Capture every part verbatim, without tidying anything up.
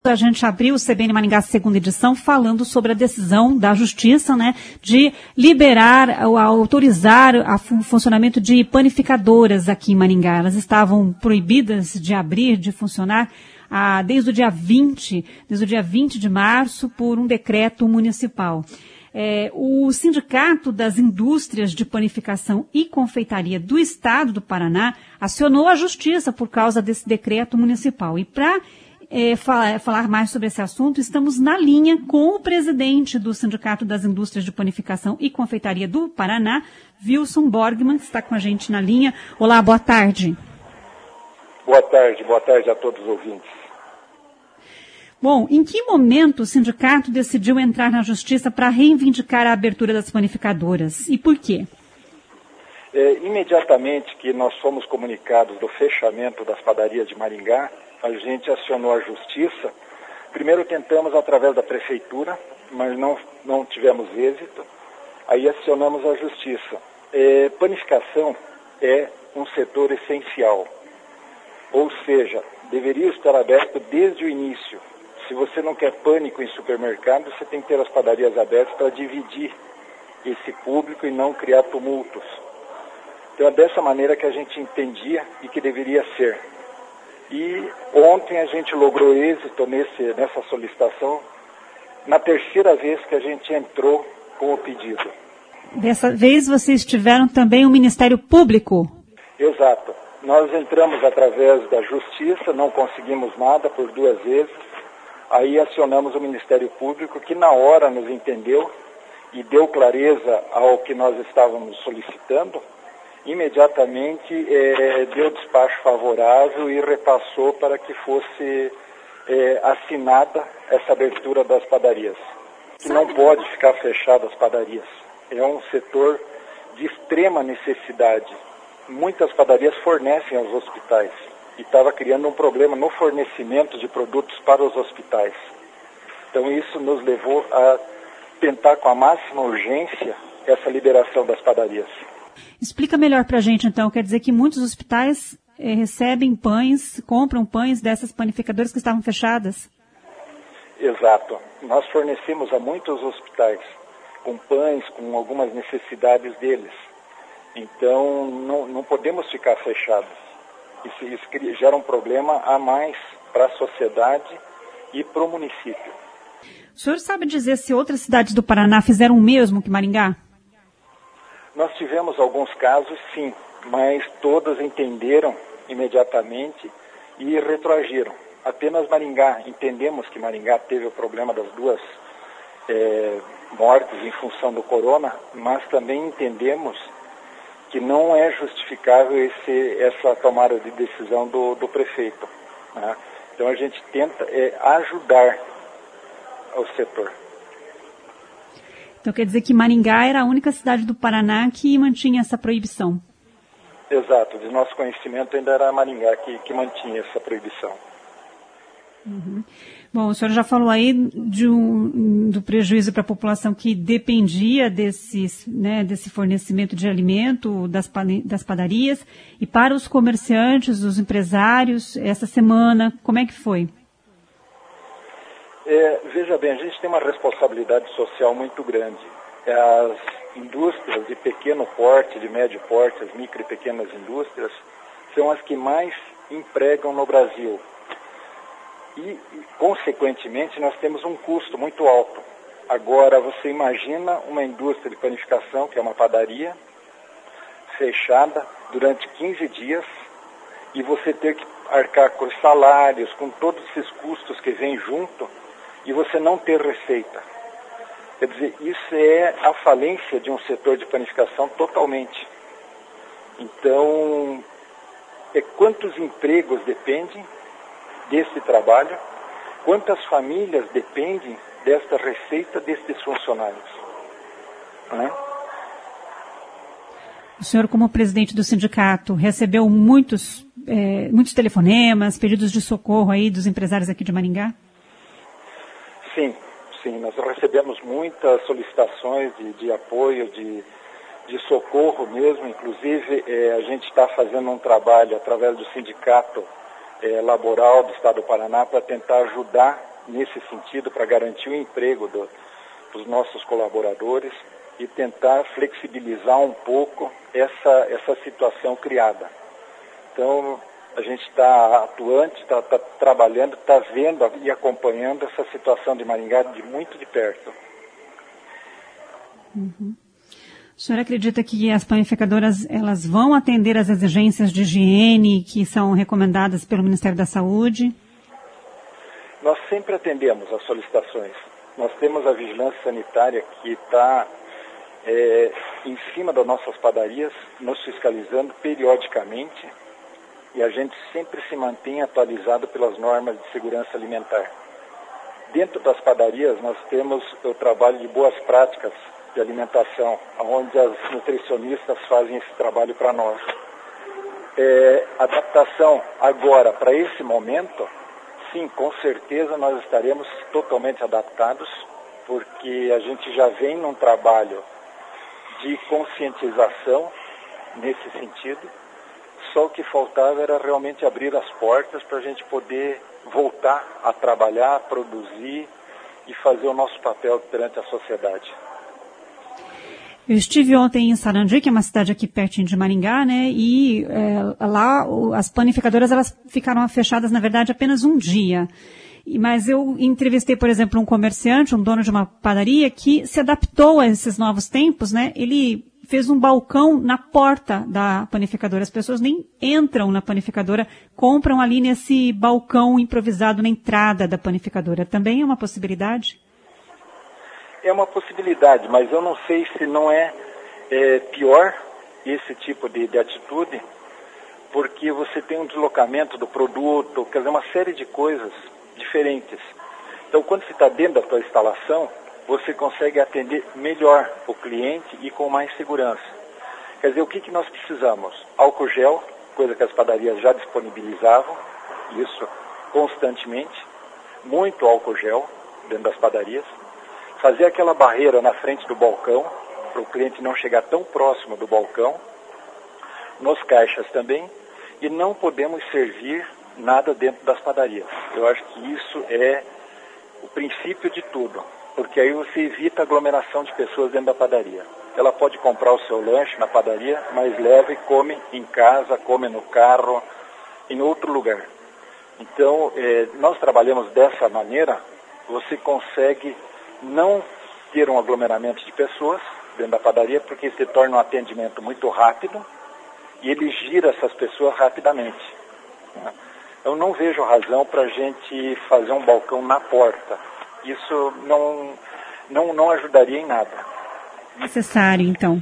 A gente abriu o C B N Maringá segunda edição falando sobre a decisão da Justiça, né, de liberar, ou autorizar o funcionamento de panificadoras aqui em Maringá. Elas estavam proibidas de abrir, de funcionar, ah, desde o dia vinte, desde o dia vinte de março, por um decreto municipal. É, o Sindicato das Indústrias de Panificação e Confeitaria do Estado do Paraná acionou a Justiça por causa desse decreto municipal. E para É, falar, falar mais sobre esse assunto, estamos na linha com o presidente do Sindicato das Indústrias de Panificação e Confeitaria do Paraná, Wilson Borgman, que está com a gente na linha. Olá, boa tarde. Boa tarde, boa tarde a todos os ouvintes. Bom, em que momento o sindicato decidiu entrar na Justiça para reivindicar a abertura das panificadoras? E por quê? É, imediatamente que nós fomos comunicados do fechamento das padarias de Maringá, a gente acionou a Justiça. Primeiro tentamos através da Prefeitura, mas não, não tivemos êxito. Aí acionamos a Justiça. É, panificação é um setor essencial, ou seja, deveria estar aberto desde o início. Se você não quer pânico em supermercado, você tem que ter as padarias abertas para dividir esse público e não criar tumultos. Então é dessa maneira que a gente entendia e que deveria ser. E ontem a gente logrou êxito nesse, nessa solicitação, na terceira vez que a gente entrou com o pedido. Dessa vez vocês tiveram também o Ministério Público? Exato. Nós entramos através da Justiça, não conseguimos nada por duas vezes. Aí acionamos o Ministério Público, que na hora nos entendeu e deu clareza ao que nós estávamos solicitando. Imediatamente é, deu despacho favorável e repassou para que fosse é, assinada essa abertura das padarias. Que não pode ficar fechada as padarias. É um setor de extrema necessidade. Muitas padarias fornecem aos hospitais e estava criando um problema no fornecimento de produtos para os hospitais. Então isso nos levou a tentar com a máxima urgência essa liberação das padarias. Explica melhor para a gente, então. Quer dizer que muitos hospitais eh, recebem pães, compram pães dessas panificadoras que estavam fechadas? Exato. Nós fornecemos a muitos hospitais com pães, com algumas necessidades deles. Então, não, não podemos ficar fechados. Isso, isso gera um problema a mais para a sociedade e para o município. O senhor sabe dizer se outras cidades do Paraná fizeram o mesmo que Maringá? Nós tivemos alguns casos, sim, mas todas entenderam imediatamente e retroagiram. Apenas Maringá, entendemos que Maringá teve o problema das duas é, mortes em função do corona, mas também entendemos que não é justificável esse, essa tomada de decisão do, do prefeito, né? Então a gente tenta é, ajudar o setor. Então quer dizer que Maringá era a única cidade do Paraná que mantinha essa proibição? Exato, de nosso conhecimento ainda era Maringá que, que mantinha essa proibição. Uhum. Bom, o senhor já falou aí de um, do prejuízo para a população que dependia desse, né, desse fornecimento de alimento das, das padarias, e para os comerciantes, os empresários, essa semana, como é que foi? É, veja bem, a gente tem uma responsabilidade social muito grande. As indústrias de pequeno porte, de médio porte, as micro e pequenas indústrias, são as que mais empregam no Brasil. E, consequentemente, nós temos um custo muito alto. Agora, você imagina uma indústria de panificação, que é uma padaria, fechada durante quinze dias, e você ter que arcar com os salários, com todos esses custos que vêm junto, e você não ter receita. Quer dizer, isso é a falência de um setor de panificação totalmente. Então, é quantos empregos dependem desse trabalho, quantas famílias dependem desta receita destes funcionários, né? O senhor, como presidente do sindicato, recebeu muitos, é, muitos telefonemas, pedidos de socorro aí dos empresários aqui de Maringá? Sim, sim, nós recebemos muitas solicitações de, de apoio, de, de socorro mesmo. Inclusive, é, a gente está fazendo um trabalho através do sindicato é, laboral do Estado do Paraná para tentar ajudar nesse sentido para garantir o emprego do, dos nossos colaboradores e tentar flexibilizar um pouco essa, essa situação criada. Então, a gente está atuante, está tá trabalhando, está vendo e acompanhando essa situação de Maringá de muito de perto. Uhum. O senhor acredita que as panificadoras elas vão atender às exigências de higiene que são recomendadas pelo Ministério da Saúde? Nós sempre atendemos as solicitações. Nós temos a vigilância sanitária que está é, em cima das nossas padarias, nos fiscalizando periodicamente, e a gente sempre se mantém atualizado pelas normas de segurança alimentar. Dentro das padarias nós temos o trabalho de boas práticas de alimentação, onde as nutricionistas fazem esse trabalho para nós. É, adaptação agora para esse momento, sim, com certeza nós estaremos totalmente adaptados, porque a gente já vem num trabalho de conscientização nesse sentido, só o que faltava era realmente abrir as portas para a gente poder voltar a trabalhar, a produzir e fazer o nosso papel perante a sociedade. Eu estive ontem em Sarandi, que é uma cidade aqui pertinho de Maringá, né? E é, lá o, as panificadoras elas ficaram fechadas, na verdade, apenas um dia. E, mas eu entrevistei, por exemplo, um comerciante, um dono de uma padaria, que se adaptou a esses novos tempos, né? Ele fez um balcão na porta da panificadora. As pessoas nem entram na panificadora, compram ali nesse balcão improvisado na entrada da panificadora. Também é uma possibilidade? É uma possibilidade, mas eu não sei se não é, é pior esse tipo de, de atitude, porque você tem um deslocamento do produto, quer dizer, uma série de coisas diferentes. Então, quando você está dentro da sua instalação, você consegue atender melhor o cliente e com mais segurança. Quer dizer, o que, que nós precisamos? Álcool gel, coisa que as padarias já disponibilizavam, isso constantemente, muito álcool gel dentro das padarias. Fazer aquela barreira na frente do balcão, para o cliente não chegar tão próximo do balcão, nos caixas também, e não podemos servir nada dentro das padarias. Eu acho que isso é o princípio de tudo, porque aí você evita aglomeração de pessoas dentro da padaria. Ela pode comprar o seu lanche na padaria, mas leva e come em casa, come no carro, em outro lugar. Então, eh, nós trabalhamos dessa maneira, você consegue não ter um aglomeramento de pessoas dentro da padaria, porque se torna um atendimento muito rápido e ele gira essas pessoas rapidamente. Né? Eu não vejo razão para a gente fazer um balcão na porta. Isso não, não, não ajudaria em nada. Necessário, então.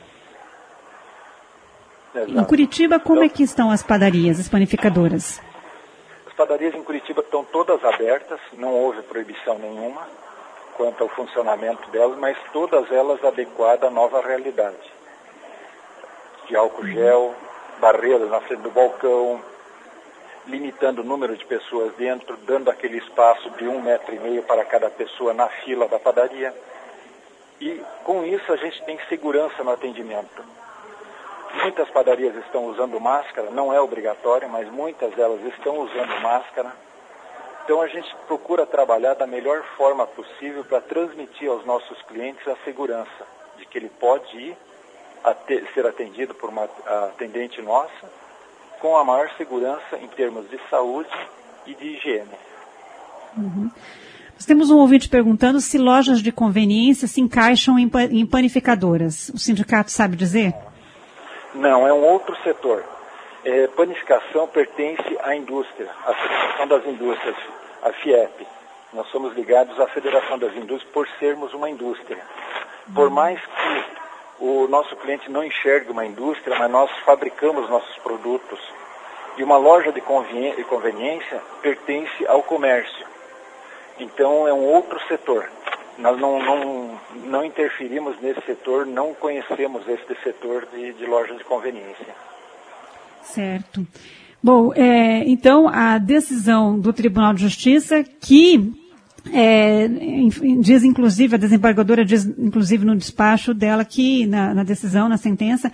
Exato. Em Curitiba, como então, é que estão as padarias, as panificadoras? As padarias em Curitiba estão todas abertas, não houve proibição nenhuma quanto ao funcionamento delas, mas todas elas adequadas à nova realidade. De álcool gel, barreiras na frente do balcão, limitando o número de pessoas dentro, dando aquele espaço de um metro e meio para cada pessoa na fila da padaria. E com isso a gente tem segurança no atendimento. Muitas padarias estão usando máscara, não é obrigatório, mas muitas delas estão usando máscara. Então a gente procura trabalhar da melhor forma possível para transmitir aos nossos clientes a segurança de que ele pode ir a ter, ser atendido por uma atendente nossa com a maior segurança em termos de saúde e de higiene. Uhum. Nós temos um ouvinte perguntando se lojas de conveniência se encaixam em, em panificadoras. O sindicato sabe dizer? Não, é um outro setor. É, panificação pertence à indústria, à Federação das Indústrias, a FIEP. Nós somos ligados à Federação das Indústrias por sermos uma indústria. Por mais que o nosso cliente não enxergue uma indústria, mas nós fabricamos nossos produtos. E uma loja de conveniência pertence ao comércio. Então é um outro setor. Nós não, não, não interferimos nesse setor, não conhecemos este setor de, de lojas de conveniência. Certo. Bom, é, então a decisão do Tribunal de Justiça que é, diz inclusive, a desembargadora diz inclusive no despacho dela que, na, na decisão, na sentença,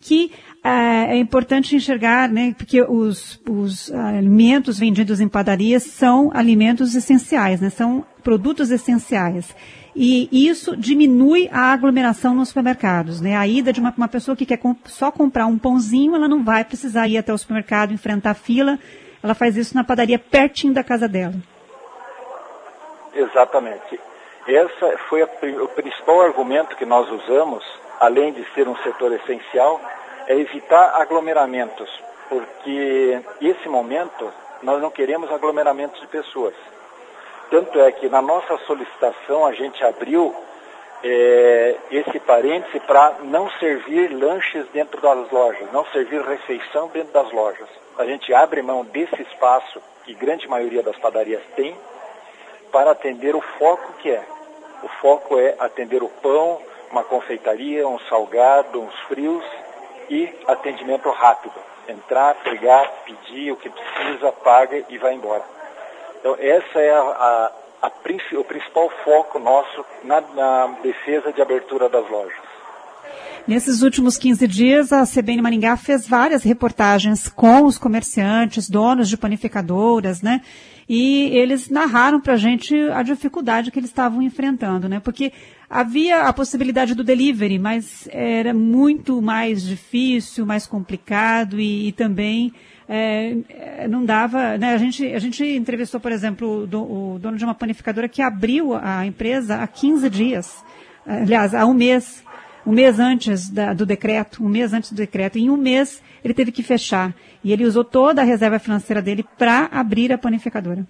que ah, é importante enxergar, né, porque os, os alimentos vendidos em padarias são alimentos essenciais, né, são produtos essenciais. E isso diminui a aglomeração nos supermercados, né? A ida de uma, uma pessoa que quer comp- só comprar um pãozinho, ela não vai precisar ir até o supermercado, enfrentar a fila, ela faz isso na padaria pertinho da casa dela. Exatamente. Esse foi a, o principal argumento que nós usamos, além de ser um setor essencial, é evitar aglomeramentos, porque nesse momento nós não queremos aglomeramentos de pessoas. Tanto é que na nossa solicitação a gente abriu é, esse parêntese para não servir lanches dentro das lojas, não servir refeição dentro das lojas. A gente abre mão desse espaço, que grande maioria das padarias tem, para atender o foco que é. O foco é atender o pão, uma confeitaria, um salgado, uns frios e atendimento rápido. Entrar, pegar, pedir o que precisa, paga e vai embora. Então, essa é a, a, a, o principal foco nosso na, na defesa de abertura das lojas. Nesses últimos quinze dias, a C B N Maringá fez várias reportagens com os comerciantes, donos de panificadoras, né? E eles narraram para a gente a dificuldade que eles estavam enfrentando, né? Porque havia a possibilidade do delivery, mas era muito mais difícil, mais complicado e, e também... É, não dava, né? A gente, a gente entrevistou, por exemplo, o, o dono de uma panificadora que abriu a empresa há quinze dias, aliás, há um mês, um mês antes da, do decreto, um mês antes do decreto, e em um mês ele teve que fechar, e ele usou toda a reserva financeira dele para abrir a panificadora.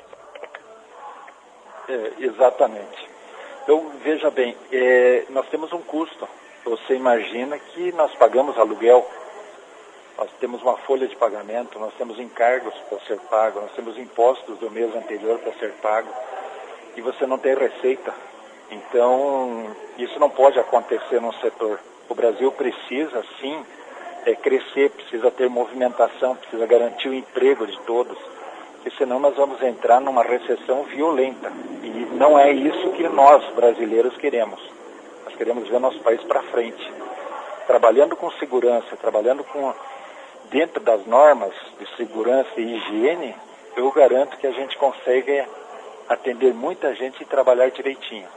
É, exatamente. Então, veja bem, é, nós temos um custo. Você imagina que nós pagamos aluguel, nós temos uma folha de pagamento, nós temos encargos para ser pago, nós temos impostos do mês anterior para ser pago, e você não tem receita. Então, isso não pode acontecer no setor. O Brasil precisa, sim, é, crescer, precisa ter movimentação, precisa garantir o emprego de todos, porque senão nós vamos entrar numa recessão violenta. E não é isso que nós, brasileiros, queremos. Nós queremos ver nosso país para frente. Trabalhando com segurança, trabalhando com... dentro das normas de segurança e higiene, eu garanto que a gente consegue atender muita gente e trabalhar direitinho.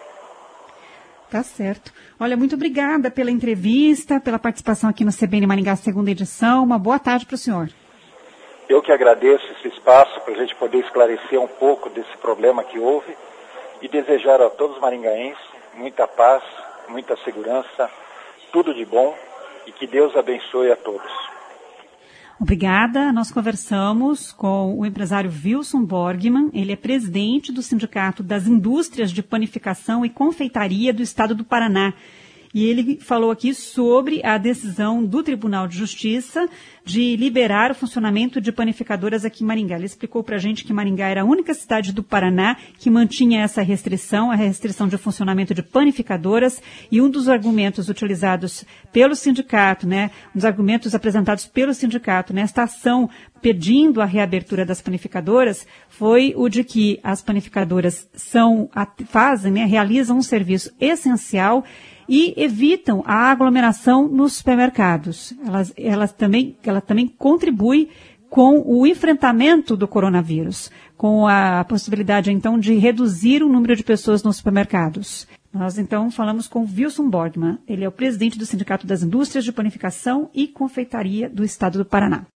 Tá certo. Olha, muito obrigada pela entrevista, pela participação aqui no C B N Maringá, segunda edição. Uma boa tarde para o senhor. Eu que agradeço esse espaço para a gente poder esclarecer um pouco desse problema que houve e desejar a todos os maringaenses muita paz, muita segurança, tudo de bom e que Deus abençoe a todos. Obrigada. Nós conversamos com o empresário Wilson Borgman. Ele é presidente do Sindicato das Indústrias de Panificação e Confeitaria do Estado do Paraná. E ele falou aqui sobre a decisão do Tribunal de Justiça de liberar o funcionamento de panificadoras aqui em Maringá. Ele explicou para a gente que Maringá era a única cidade do Paraná que mantinha essa restrição, a restrição de funcionamento de panificadoras, e um dos argumentos utilizados pelo sindicato, né, um dos argumentos apresentados pelo sindicato nesta ação pedindo a reabertura das panificadoras foi o de que as panificadoras são, fazem, né, realizam um serviço essencial e evitam a aglomeração nos supermercados. Elas, elas também, ela também contribui com o enfrentamento do coronavírus, com a possibilidade, então, de reduzir o número de pessoas nos supermercados. Nós, então, falamos com Wilson Borgman. Ele é o presidente do Sindicato das Indústrias de Panificação e Confeitaria do Estado do Paraná.